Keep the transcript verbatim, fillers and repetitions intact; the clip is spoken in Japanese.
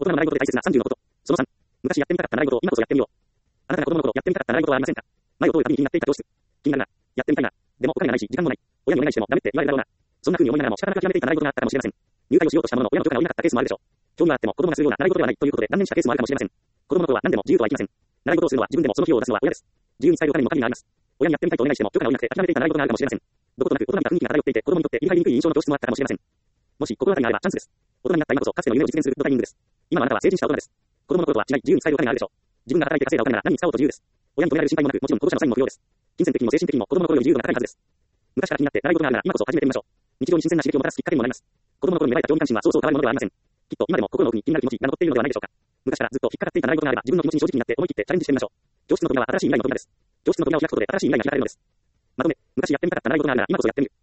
大人の習い事で大切なさんじゅうのこと。そのさん、昔やってみたかった習い事を今こそやってみよう。あなたが子供の頃やってみたかった習い事はありませんか？前を通るたびに気になっていた教室。気になるな。やってみたいな。でもお金がないし、時間もない。親にお願いしてもダメって言われるだろうな。そんな風に思いながらも仕方なく諦めていた習い事があったかもしれません。入会をしようとしたものの親の許可が下りなかったケースもあるでしょう。興味があっても子供がするような習い事ではないということで断念したケースもあるかもしれません。子供の頃は何でも自由とはいきません。習い事をするのは自分でもその費用を出すのは親です。自由に使えるお金にも限りがあります。親にやってみたいとお願いしても許可が下りなくて諦めていた習い事があるかもしれません。どことなく大人に雰囲気が漂っていて子供にとって入り入りにくい印象の教室もあったかもしれません。もし心当たりがあればチャンスです。大人になった今こそかつての夢を実現するのタイミングです。今あなたは成人した大人です。子供の頃とは違い自由に使えるお金があるでしょう。自分が働いて稼いだお金なら何に使おうと自由です。親に止められる心配もなく、もちろん保護者のサインも不要です。金銭的にも精神的にも子供の頃より自由が高いはずです。昔から気になって習い事があるなら今こそ始めてみましょう。日常に新鮮な刺激をもたらすきっかけにもなります。子供の頃に芽生えた興味関心はそうそう変わるものではありません。きっと今でも心の奥に気になる気持ちが残っているのではないでしょうか。昔からずっと引っかかっていた習い事があれば自分の気持ちに正直になって思い切ってチャレンジしてみましょう。教室の扉は新しい未来の扉です。教室の扉を開くことで新しい未来が開かれるのです。まとめ、昔やってみたかった習い事があるなら今こそやってみる。